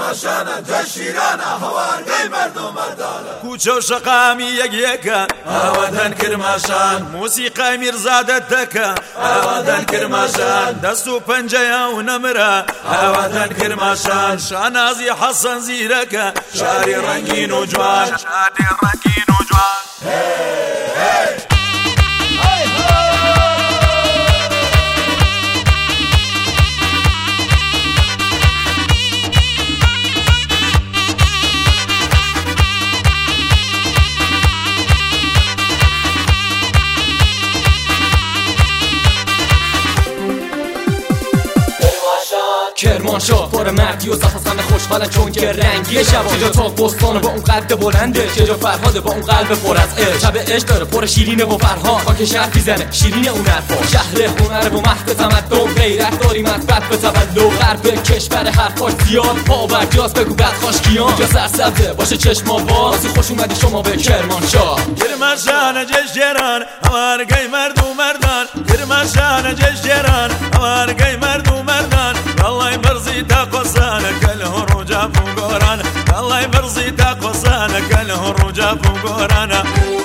کرماشانه جشیرانه هوارگای مردم مردانه کوچه و شقامی یەکێکە ئاوادان کرماشان موسیقای میرزادە دەکە ئاوادان کرماشان دەست و پەنجەیە و نەمرە ئاوادان کرماشان شانازی حەسەن زیرەکە شاری ڕەنگین و جوان شاری ڕەنگین و جوان کرمانشاه پر مردی و صف همه خوشحالن چون که رنگی شبا جا تا بستانه با اون قد بلنده که جا فرهاده با اون قلب پر از عشق شب عشق داره پر شیرینه و فرهاد خاک شهر میزنه شیرین اون حرفا شهر هنر و مهد تمدن غیرت داری مطبت به تولد غرب کشور حرفاش زیاد پاورجاست بگو بدخواشکیان جا سرسبزه باشه چشم آواز خوش اومدی شما به کرمانشاه کرمانشان جشجران هوارگای مرد و مردان کرمانشان جشجران هوارگای مرد و مردان الله مرزي تقصانك الهروج فوقرانا الله مرزي تقصانك الهروج فوقرانا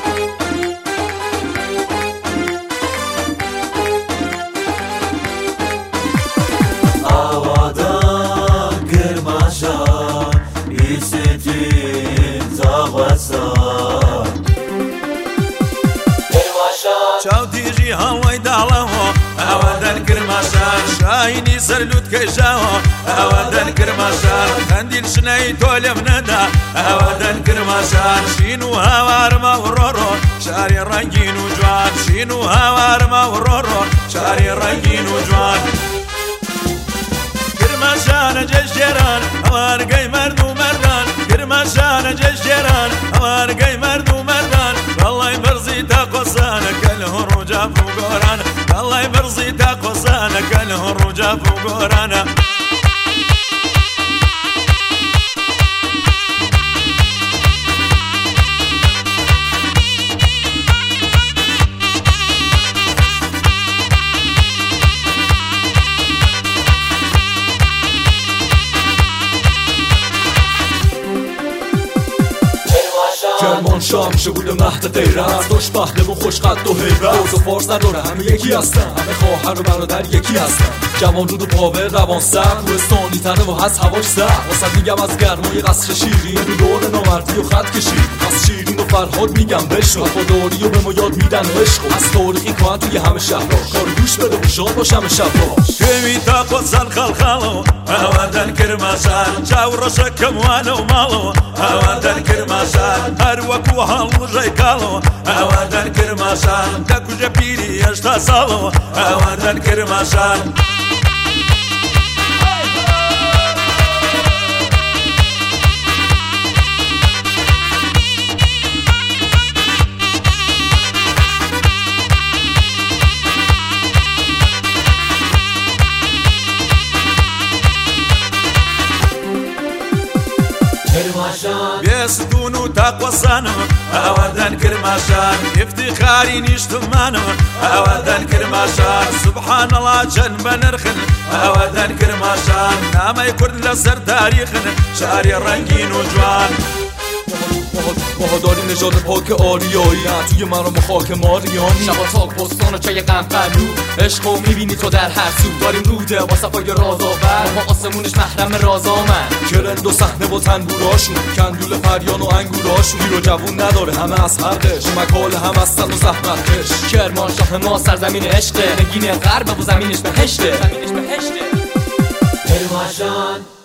آوادان کرماشان ایستین زاغوسان شاو تيجي هواي دعوه اوادن كرماشان شايني سرلوت كيشاوه اوادن كرماشان خنديل شناي تولم ندا اوادن كرماشان شينو هوار مورورو شاري رنگين وجوان شينو هوار مورورو شاري رنگين وجوان كرماشان جشجران هوارگای مرد و مردان كرماشان جشجران هوارگای مرد و مردان والله مرزي تقصانك الهروج فوقرانا الله مرزي تقصانك الهروج فوقرانا کرمانشاه میشه بود مهد غیرت داشت پهلوان خوشقد و هیبت روز و فارس نداره همه یکی هستن همه خواهر و برادر یکی هستن جوان رود و پاور روان سرد کوهستانی تنه و هست هواش سرد واسه میگم از گرمای قصر شیرین رو دور نامردی و خط کشید از شیرین و فرهاد میگم بشنو وفاداری و به ما یاد میدن عشق از تاریخی کهن توی همه شهرها کار گوش بده و شاد باش همه شباش كمي تقصان خلخالو اوادن كرماشان جاو رشكم وانا ومالو اوادن كرماشان هروكو هالو جايكالو اوادن كرماشان تاكو جبيري اشتا سالو اوادن كرماشان بيستون وتقوصانو اوادن كرماشان افتخاري نشتمانو اوادن كرماشان سبحان الله جنب نرخن اوادن كرماشان نام يكون لسر تاريخن شاري رنگين وجوان ماها داریم نژاد پاک آریایی نه توی مرام خاک ماریانی شبا تاک بستان و چای قمقلو عشق و میبینی تو در هر سو داریم روده با صفای رازآور ما آسمونش محرم رازامن کرند و صحنه با تنبوراشون کندول فریان و انگوراشون گیر و جوون نداره همه از حقش مکال هم هستن و زحمتکش کرمانشاه ما سرزمین عشقه نگین غرب و زمینش بهشته کرماشان